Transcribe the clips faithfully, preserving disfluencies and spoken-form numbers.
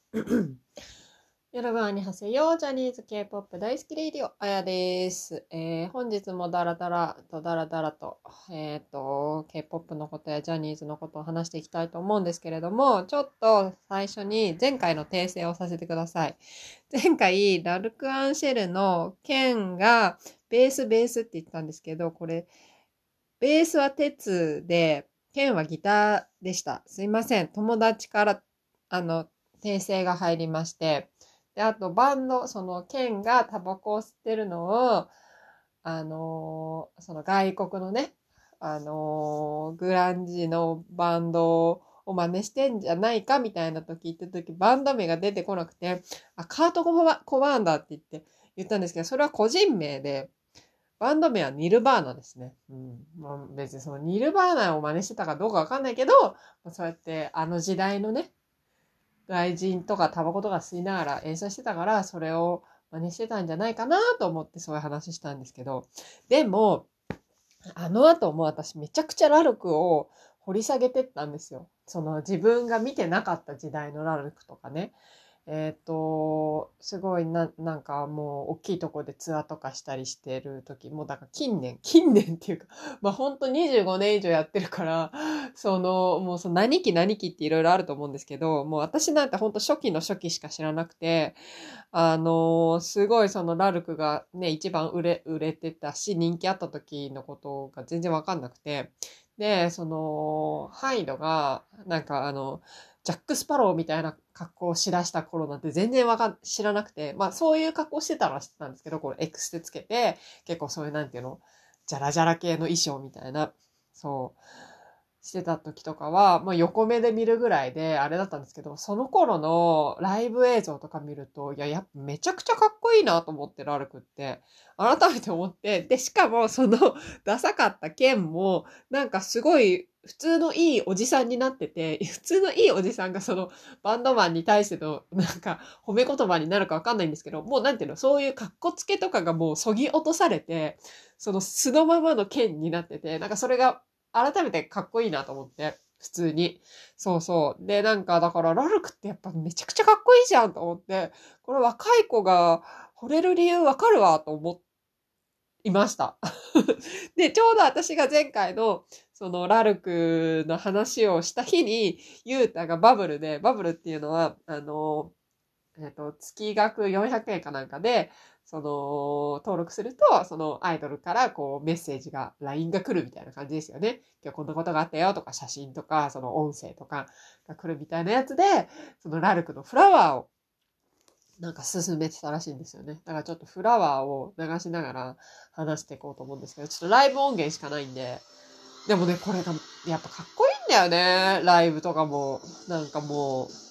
여러분 안녕하세요。ジャニーズ K-ポップ 大好きレイディオ、あやです。えー、本日もダラダラとダラダラと、えっと、K-ポップ のことやジャニーズのことを話していきたいと思うんですけれども、ちょっと最初に前回の訂正をさせてください。前回、ラルク・アンシェルのケンがベースベースって言ったんですけど、これ、ベースは鉄で、ケンはギターでした。すいません。友達から、あの、訂正が入りまして、で、あと、バンド、その、ケンがタバコを吸ってるのを、あのーその外国のね、あのーグランジのバンドを真似してんじゃないかみたいな時言った時、バンド名が出てこなくて、あ、カートコバ、コバーンだって言って言ったんですけど、それは個人名で、バンド名はニルバーナですね。うん。まあ、別にそのニルバーナを真似してたかどうかわかんないけど、まあそうやってあの時代のね、外人とかタバコとか吸いながら演奏してたから、それを真似してたんじゃないかなと思ってそういう話したんですけど、でも、あの後も私めちゃくちゃラルクを掘り下げてったんですよ。その自分が見てなかった時代のラルクとかね。えっと、すごいな、なんかもう大きいとこでツアーとかしたりしてる時、もうだから近年、近年っていうか、まあほんとにじゅうごねん以上やってるから、その、もうその何期何期っていろいろあると思うんですけど、もう私なんてほんと初期の初期しか知らなくて、あの、すごいそのラルクがね、一番売れ、売れてたし、人気あった時のことが全然わかんなくて、で、その、ハイドが、なんかあの、ジャック・スパローみたいな格好をしだした頃なんて全然わかん、知らなくて、まあそういう格好してたのは知ってたんですけど、これエクステつけて、結構そういうなんていうの、ジャラジャラ系の衣装みたいな、そう、してた時とかは、まあ横目で見るぐらいであれだったんですけど、その頃のライブ映像とか見ると、いや、やっぱめちゃくちゃかっこいいなと思ってラルクって、改めて思って、で、しかもそのダサかったケンも、なんかすごい普通のいいおじさんになってて、普通のいいおじさんがそのバンドマンに対してのなんか褒め言葉になるかわかんないんですけど、もうなんていうの、そういう格好つけとかがもうそぎ落とされて、その素のままの剣になってて、なんかそれが改めてかっこいいなと思って、普通に。そうそう。で、なんかだからラルクってやっぱめちゃくちゃかっこいいじゃんと思って、これ若い子が惚れる理由わかるわと思いました。で、ちょうど私が前回の、そのラルクの話をした日に、ユータがバブルで、バブルっていうのは、あの、えっと、月額よんひゃくえんかなんかで、その、登録すると、そのアイドルからこうメッセージが、ライン が来るみたいな感じですよね。今日こんなことがあったよとか、写真とか、その音声とかが来るみたいなやつで、そのラルクのフラワーをなんか進めてたらしいんですよね。だからちょっとフラワーを流しながら話していこうと思うんですけど、ちょっとライブ音源しかないんで、でもね、これがやっぱかっこいいんだよね。ライブとかも。なんかもう、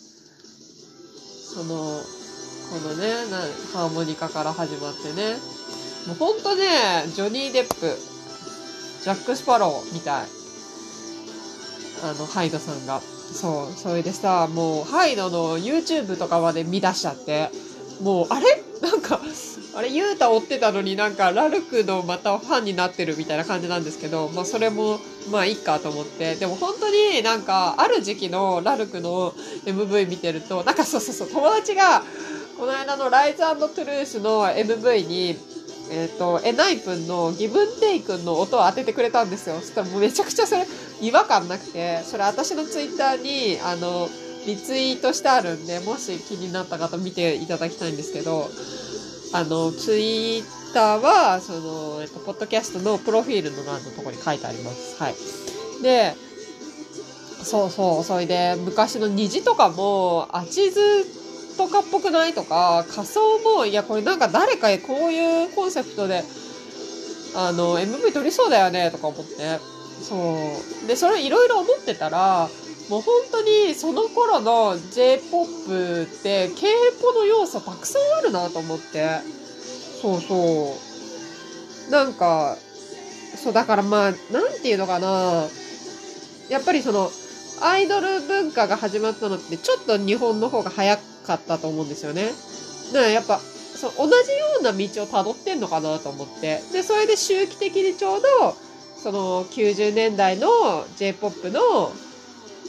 その、このね、なハーモニカから始まってね。もうほんとね、ジョニー・デップ、ジャック・スパローみたい。あの、ハイドさんが。そう、それでさ、もう、ハイドの YouTube とかまで見出しちゃって、もう、あれなんか、あれ、ユータ追ってたのになんか、ラルクのまたファンになってるみたいな感じなんですけど、まあ、それも、まあ、いいかと思って。でも、本当になんか、ある時期のラルクの エムブイ 見てると、なんかそうそうそう、友達が、この間のライズトゥルースの エムブイ に、えっ、と、エナイプンのギブンテイ君の音を当ててくれたんですよ。そしたらもうめちゃくちゃそれ違和感なくて、それ私のツイッターに、あの、リツイートしてあるんで、もし気になった方見ていただきたいんですけど、あの、ツイッターは、その、えっと、ポッドキャストのプロフィールの欄のところに書いてあります。はい。で、そうそう、それで、昔の虹とかも、あちずとかっぽくないとか、仮想も、いや、これなんか誰かこういうコンセプトで、あの、エムブイ 撮りそうだよね、とか思って。そう。で、それいろいろ思ってたら、もう本当にその頃の J-ジェイポップ って K-ポップ の要素たくさんあるなと思って。そうそう。なんか、そう、だからまあ、なんていうのかな。やっぱりその、アイドル文化が始まったのってちょっと日本の方が早かったと思うんですよね。だからやっぱ、そう、同じような道を辿ってんのかなと思って。で、それで周期的にちょうど、そのきゅうじゅうねんだいの J-ポップ の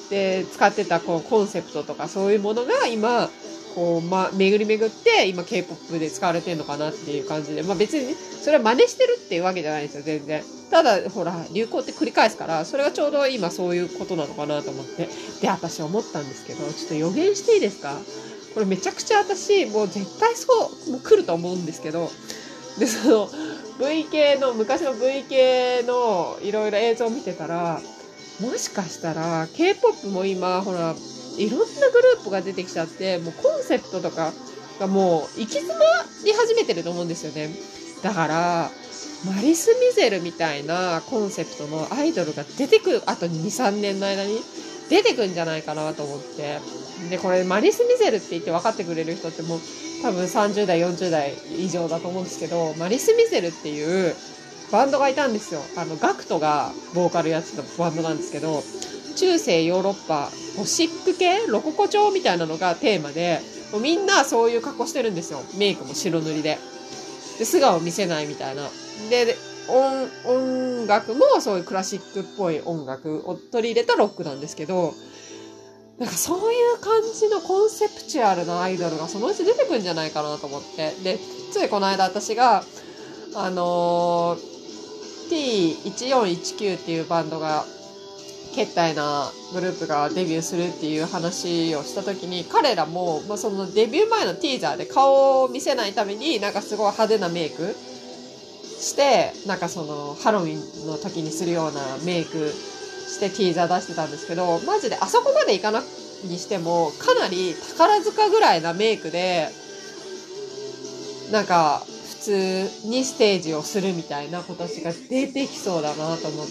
で、使ってたこうコンセプトとかそういうものが今、こう、ま、巡り巡って今 K-ポップ で使われてるのかなっていう感じで、まあ別にそれは真似してるっていうわけじゃないですよ、全然。ただ、ほら、流行って繰り返すから、それがちょうど今そういうことなのかなと思って。で、私思ったんですけど、ちょっと予言していいですか？これめちゃくちゃ私、もう絶対そう、もう来ると思うんですけど、で、その、V 系の、昔の V 系のいろいろ映像を見てたら、もしかしたら K-ポップ も今、ほら、いろんなグループが出てきちゃって、もうコンセプトとかがもう行き詰まり始めてると思うんですよね。だから、マリス・ミゼルみたいなコンセプトのアイドルが出てくる、あとに、さんねんの間に出てくんじゃないかなと思って。で、これマリス・ミゼルって言って分かってくれる人ってもう多分さんじゅう代、よんじゅう代以上だと思うんですけど、マリス・ミゼルっていうバンドがいたんですよ。あの、ガクトがボーカルやってたバンドなんですけど、中世ヨーロッパ、ゴシック系ロココ調みたいなのがテーマで、もうみんなそういう格好してるんですよ。メイクも白塗りで。で、素顔見せないみたいな。で、音、音楽もそういうクラシックっぽい音楽を取り入れたロックなんですけど、なんかそういう感じのコンセプチュアルなアイドルがそのうち出てくるんじゃないかなと思って。で、ついこの間私が、あのー、ティーいちよんいちきゅう っていうバンドが、決体なグループがデビューするっていう話をした時に、彼らも、まあ、そのデビュー前のティーザーで顔を見せないためになんかすごい派手なメイクして、なんかそのハロウィンの時にするようなメイクしてティーザー出してたんですけど、マジであそこまでいかなにしてもかなり宝塚ぐらいなメイクで、なんか普通にステージをするみたいな子たちが出てきそうだなと思って。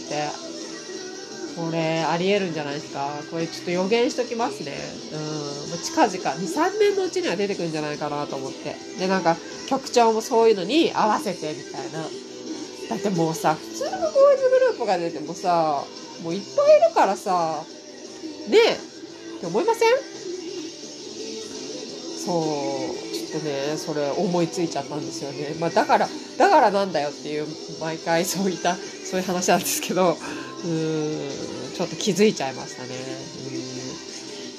これ、あり得るんじゃないですか。これちょっと予言しときますね。うん。近々、に、さんねんのうちには出てくるんじゃないかなと思って。で、なんか、曲調もそういうのに合わせてみたいな。だってもうさ、普通のボーイズグループが出てもさ、もういっぱいいるからさ、ねえ、って思いません？そう、ちょっとね、それ思いついちゃったんですよね。まあだから、だからなんだよっていう、毎回そういった、そういう話なんですけど、うーん、ちょっと気づいちゃいましたね。うん、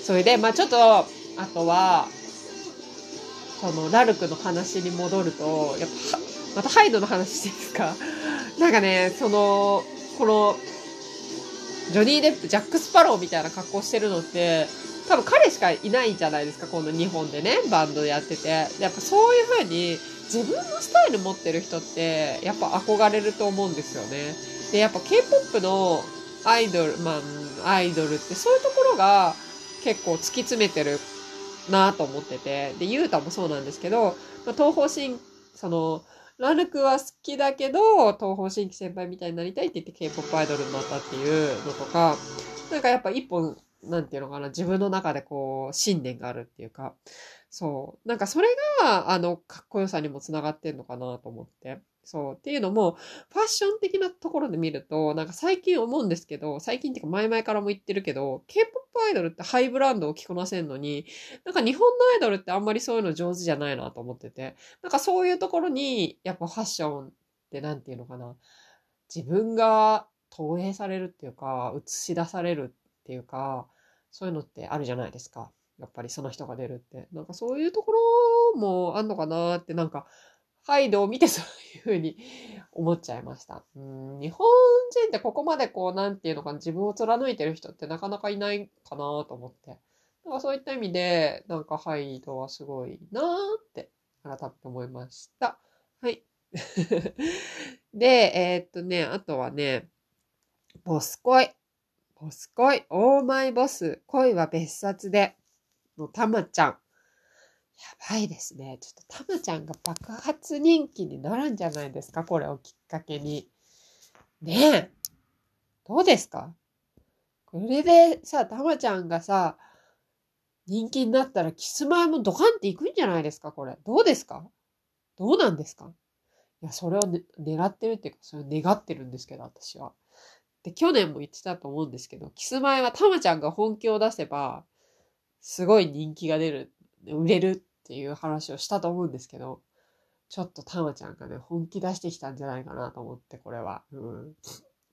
それで、まあちょっと、あとは、その、ラルクの話に戻ると、やっぱ、またハイドの話していいですか？なんかね、その、この、ジョニー・デップ、ジャック・スパローみたいな格好してるのって、多分彼しかいないんじゃないですか、この日本でね、バンドでやってて。やっぱそういう風に自分のスタイル持ってる人って、やっぱ憧れると思うんですよね。で、やっぱ K-ポップ のアイドル、まあ、アイドルってそういうところが結構突き詰めてるなと思ってて。で、ユータもそうなんですけど、まあ、東方神、その、ラルクは好きだけど、東方神起先輩みたいになりたいって言って K-ポップ アイドルになったっていうのとか、なんかやっぱ一本、なんていうのかな、自分の中でこう、信念があるっていうか、そう。なんかそれが、あの、かっこよさにもつながってんのかなと思って。そう。っていうのも、ファッション的なところで見ると、なんか最近思うんですけど、最近っていうか前々からも言ってるけど、K-ポップ アイドルってハイブランドを着こなせんのに、なんか日本のアイドルってあんまりそういうの上手じゃないなと思ってて、なんかそういうところに、やっぱファッションってなんていうのかな、自分が投影されるっていうか、映し出されるっていうか、そういうのってあるじゃないですか。やっぱりその人が出るって。なんかそういうところもあんのかなって、なんか、ハイドを見てそういうふうに思っちゃいました。うん、日本人ってここまでこう、なんていうのかな、自分を貫いてる人ってなかなかいないかなと思って。なんかそういった意味で、なんかハイドはすごいなーって改めて思いました。はい。で、えーっとね、あとはね、ボス恋。ボス恋。オーマイボス。恋は別冊で。のたまちゃん。やばいですね。ちょっとたまちゃんが爆発人気になるんじゃないですか、これをきっかけに。ねえ。どうですか？これでさ、たまちゃんがさ、人気になったらキスマイもドカンっていくんじゃないですか、これ。どうですか？どうなんですか？いや、それを、ね、狙ってるっていうか、それを願ってるんですけど、私は。で、去年も言ってたと思うんですけど、キスマイはたまちゃんが本気を出せば、すごい人気が出る、売れるっていう話をしたと思うんですけど、ちょっとたまちゃんがね、本気出してきたんじゃないかなと思って、これは。うん。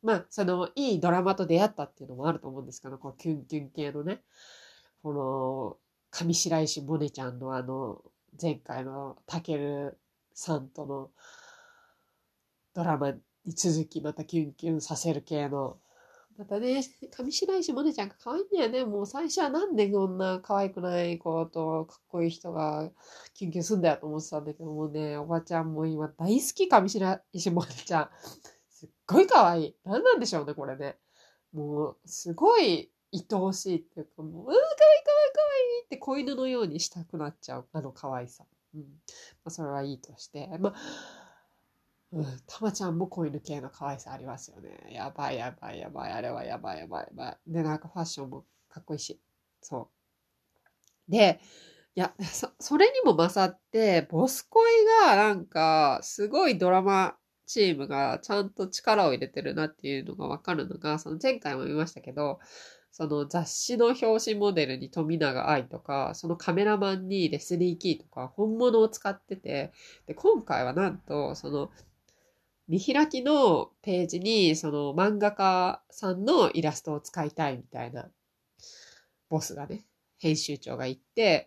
まあ、その、いいドラマと出会ったっていうのもあると思うんですけど、こう、キュンキュン系のね、この、上白石萌音ちゃんのあの、前回のたけるさんとのドラマに続き、またキュンキュンさせる系の、またね、上白石萌音ちゃんが可愛いんだよね。もう最初はなんでこんな可愛くない子とかっこいい人がキュンキュンすんだよと思ってたんだけどもね、おばちゃんも今大好き、上白石萌音ちゃん。すっごい可愛い。なんなんでしょうね、これね。もう、すごい愛おしいっていうか、もう、うん、可愛い可愛い可愛いって子犬のようにしたくなっちゃう。あの可愛さ。うん。まあ、それはいいとして。まあ、うん、たまちゃんも子犬系の可愛さありますよね。やばいやばいやばい。あれはやばいやばいやばい。で、なんかファッションもかっこいいし。そう。で、いや、そ、それにも勝って、ボス恋がなんか、すごいドラマチームがちゃんと力を入れてるなっていうのがわかるのが、その前回も見ましたけど、その雑誌の表紙モデルに富永愛とか、そのカメラマンにレスリー・キーとか本物を使ってて、で、今回はなんと、その、見開きのページに、その漫画家さんのイラストを使いたいみたいな、ボスがね、編集長が言って、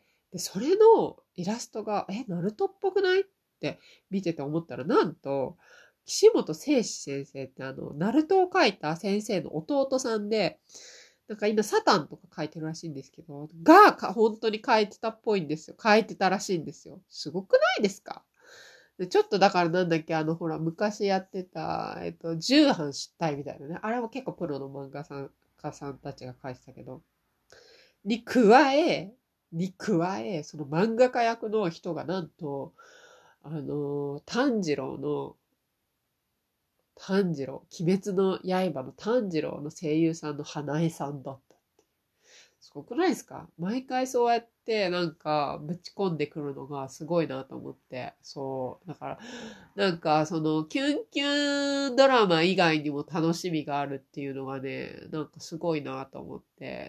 で、それのイラストが、え、ナルトっぽくないって見てて思ったら、なんと、岸本聖史先生ってあの、ナルトを描いた先生の弟さんで、なんか今サタンとか書いてるらしいんですけど、がか本当に書いてたっぽいんですよ。書いてたらしいんですよ。すごくないですか？でちょっとだからなんだっけ、あのほら、昔やってた、えっと、重版出退みたいなね。あれも結構プロの漫画さん家さんたちが書いてたけど、に加え、に加え、その漫画家役の人がなんと、あの、炭治郎の、炭治郎、鬼滅の刃の炭治郎の声優さんの花江さんだった。すごくないですか？毎回そうやってなんかぶち込んでくるのがすごいなと思って。そう。だから、なんかそのキュンキュンドラマ以外にも楽しみがあるっていうのがね、なんかすごいなと思って、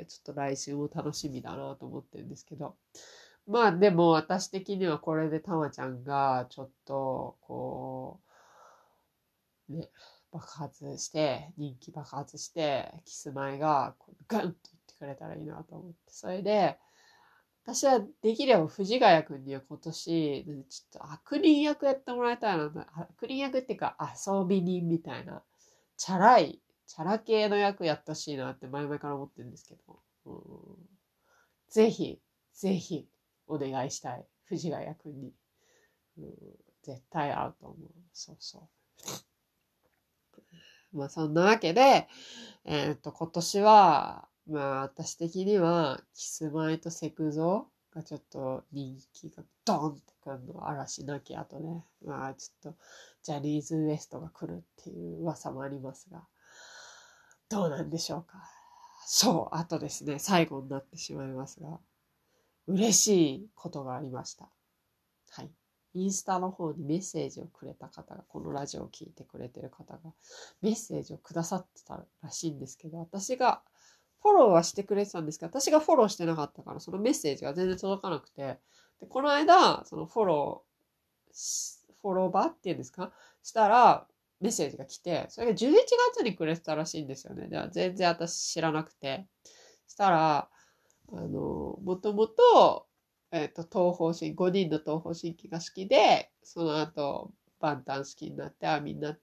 ちょっと来週も楽しみだなと思ってるんですけど。まあでも私的にはこれでたまちゃんがちょっとこう、ね、爆発して、人気爆発して、キスマイがガンと言ってくれたらいいなと思って。それで、私はできれば藤ヶ谷くんには今年、ちょっと悪人役やってもらいたいな。悪人役っていうか遊び人みたいな、チャラい、チャラ系の役やってほしいなって前々から思ってるんですけど。うん、ぜひ、ぜひ、お願いしたい。藤ヶ谷くんに。うん、絶対合うと思う。そうそう。まあそんなわけで、えっと、今年は、まあ私的には、キスマイとセクゾがちょっと人気がドンってくるの嵐なきあとね、まあちょっとジャニーズ ウエストが来るっていう噂もありますが、どうなんでしょうか。そう、あとですね、最後になってしまいますが、嬉しいことがありました。はい。インスタの方にメッセージをくれた方が、このラジオを聞いてくれてる方が、メッセージをくださってたらしいんですけど、私がフォローはしてくれてたんですけど、私がフォローしてなかったから、そのメッセージが全然届かなくて、でこの間、そのフォロー、フォローバーっていうんですかしたら、メッセージが来て、それがじゅういちがつにくれてたらしいんですよね。では全然私知らなくて。したら、あの、もともと、えっ、と、東方神、ごにんの東方神起が好きで、その後、バンタン好きになって、アーミーになって、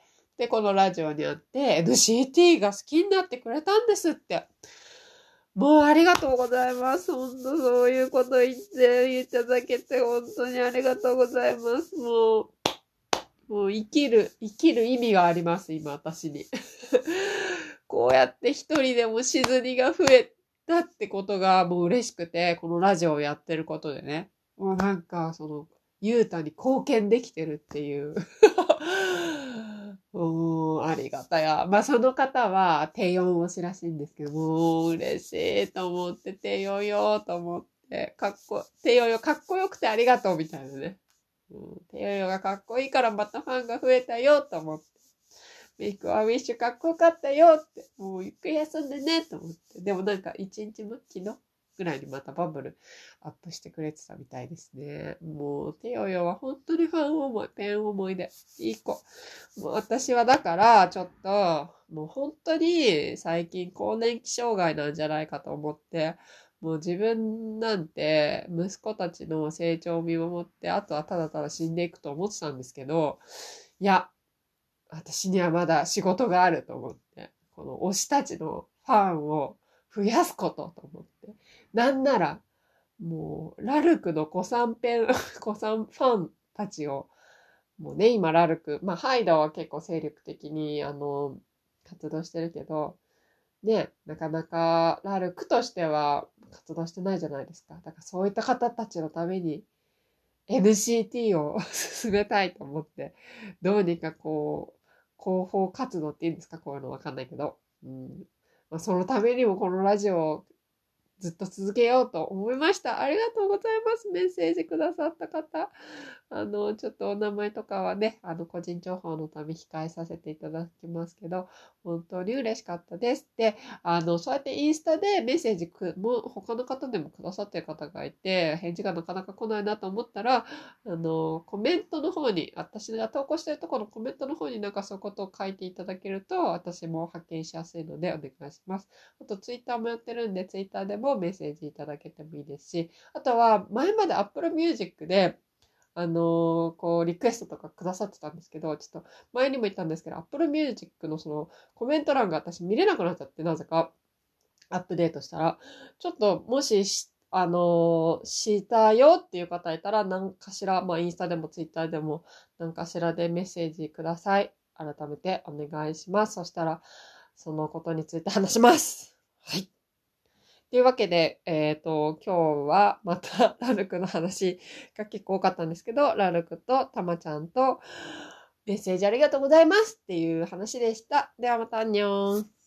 で、このラジオにあって、エヌシーティー が好きになってくれたんですって。もうありがとうございます。本当そういうこと言っていただけて、本当にありがとうございます。もう、もう生きる、生きる意味があります、今、私に。こうやって一人でもしずにが増えたってことがもう嬉しくて、このラジオをやってることでね。もうなんか、その、ゆうたに貢献できてるっていう。もう、ありがたや。まあ、その方は、低音推しらしいんですけど、もう、嬉しいと思って、低音よと思って、かっこ、低音よ、かっこよくてありがとうみたいなね。うん、テヨヨがかっこいいからまたファンが増えたよと思って。メイクはウィッシュかっこよかったよって。もうゆっくり休んでねと思って。でもなんか一日も昨日ぐらいにまたバブルアップしてくれてたみたいですね。もう、テヨヨは本当にファン思い、ペン思いで、いい子。もう私はだから、ちょっと、もう本当に最近更年期障害なんじゃないかと思って、もう自分なんて息子たちの成長を見守って、あとはただただ死んでいくと思ってたんですけど、いや、私にはまだ仕事があると思って、この推したちのファンを増やすことと思って。なんなら、もう、ラルクの子さんペン、子さんファンたちを、もうね、今ラルク、まあ、ハイダは結構精力的に、あの、活動してるけど、ね、なかなかラルクとしては活動してないじゃないですか。だからそういった方たちのために エヌシーティー を進めたいと思って、どうにかこう、広報活動って言うんですか、こういうのわかんないけど。うん、まあ、そのためにもこのラジオをずっと続けようと思いました。ありがとうございます。メッセージくださった方。あの、ちょっとお名前とかはね、あの、個人情報のため控えさせていただきますけど、本当に嬉しかったです。で、あの、そうやってインスタでメッセージく、も他の方でもくださってる方がいて、返事がなかなか来ないなと思ったら、あの、コメントの方に、私が投稿してるところのコメントの方になんかそういうことを書いていただけると、私も発見しやすいのでお願いします。あと、ツイッターもやってるんで、ツイッターでもメッセージいただけてもいいですし、あとは、前まで Apple Music で、あのーこう、リクエストとかくださってたんですけど、ちょっと前にも言ったんですけど、Apple Music のそのコメント欄が私見れなくなっちゃって、なぜかアップデートしたら、ちょっともしし、あのーしたよっていう方いたら、何かしら、まあ、インスタでもツイッターでも、何かしらでメッセージください。改めてお願いします。そしたら、そのことについて話します。はい。というわけで、えっと、今日はまたラルクの話が結構多かったんですけど、ラルクとたまちゃんとメッセージありがとうございますっていう話でした。ではまた、アンニョン。